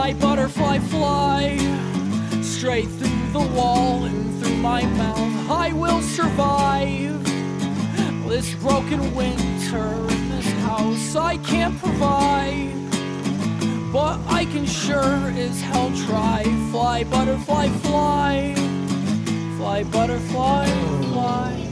Fly, butterfly, fly, straight through the wall and through my mouth. I will survive this broken winter in this house I can't provide, but I can sure as hell try. Fly, butterfly, fly, fly, butterfly, fly.